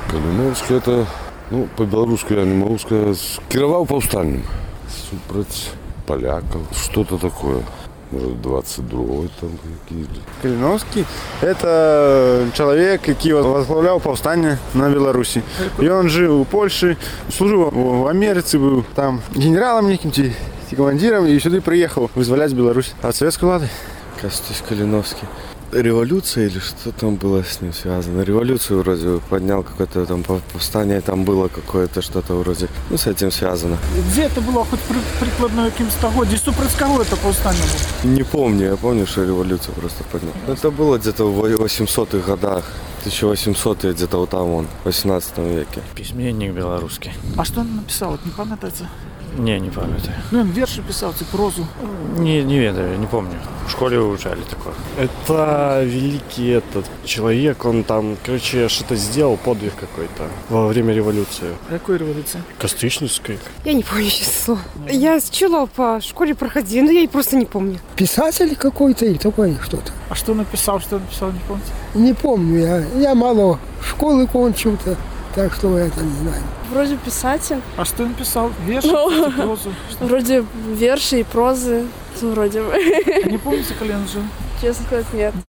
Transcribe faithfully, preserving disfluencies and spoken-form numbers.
Калиновский это, ну, по-белорусски я не могу сказать, кіраваў паўстаннем супраць поляков, что-то такое. Может, двадцать другой там какие-то. Калиновский – это человек, который возглавлял повстание на Беларуси. И он жил в Польше, служил в Америке, был там генералом неким, командиром, и сюда приехал вызволять Беларусь от советской власти. Костюсь Калиновский. Революция или что там было с ним связано? Революцию вроде поднял, какое-то там повстание, там было какое-то что-то вроде, ну, с этим связано. Где это было хоть при, прикладно яким стагоді? Супроть кого это повстание было? Не помню, я помню, что революцию просто поднял. Это было где-то в восьмисотых годах, тысяча восьмисотые, где-то вот там он, в восемнадцатом веке. Письменник белорусский. А что он написал? Вот не пам'ятаете? Не, не памятаю. Ну, он верши писал, ці прозу. Не, не ведаю, не помню. В школе выучали такое. Это великий этот человек, он там, короче, что-то сделал, подвиг какой-то во время революции. А якої революції? Костычницкой. Я не помню, честное слово. Я с чего по школе проходила, но я и просто не помню. Писатель какой-то или такой что-то. А что написал, что написал, не помните? Не помню, я, я мало школы кончил-то, так что я это не знаю. Вроде писатель. А что он писал? Верши, Ну, прозу? Что? Вроде верши и прозы. Ну, вроде бы. Не помните, коли он жил? Честно сказать, нет.